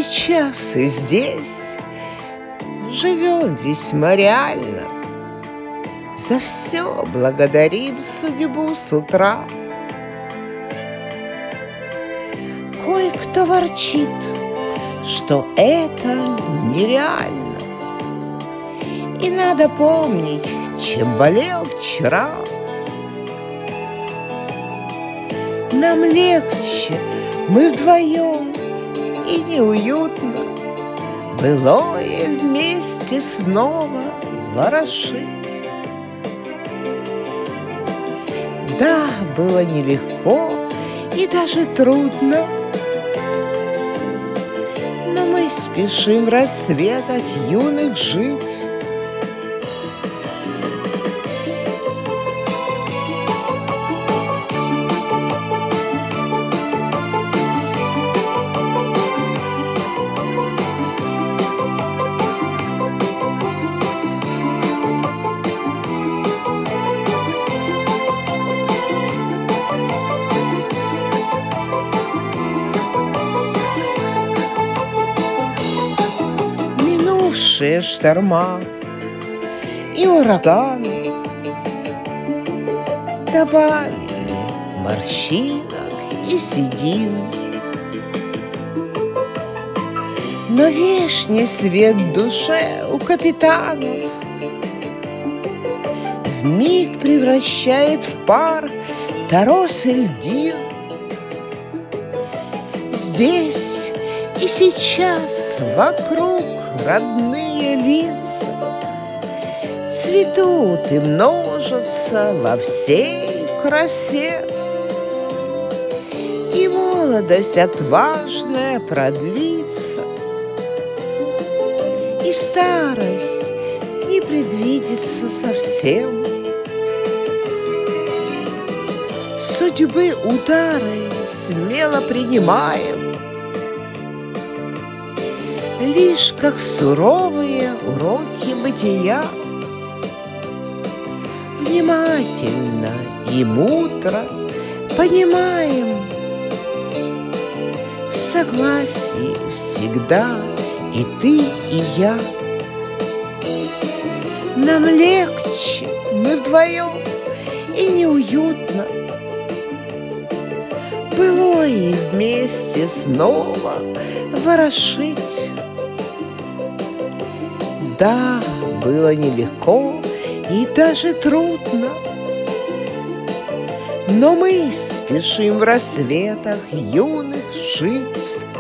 сейчас и здесь живем весьма реально. За все благодарим судьбу с утра. Кое-кто ворчит, что это нереально, и надо помнить, чем болел вчера. Нам легче, мы вдвоем, и неуютно былое вместе снова ворошить. Да, было нелегко и даже трудно, но мы спешим в рассветах юных жить. Минувшие шторма и ураганы добавили морщинок и седин, но вешний свет в душе у капитанов вмиг превращает в пар торос и льдин. Здесь и сейчас вокруг родные лица цветут и множатся во всей красе, и молодость отважная продлится, и старость не предвидится совсем. Судьбы удары смело принимаем, лишь как суровые уроки бытия. Внимательно и мудро понимаем, в согласии всегда и ты, и я. Нам легче, мы вдвоем, и неуютно былое вместе снова ворошить. Да, было нелегко и даже трудно, но мы спешим в рассветах юных жить.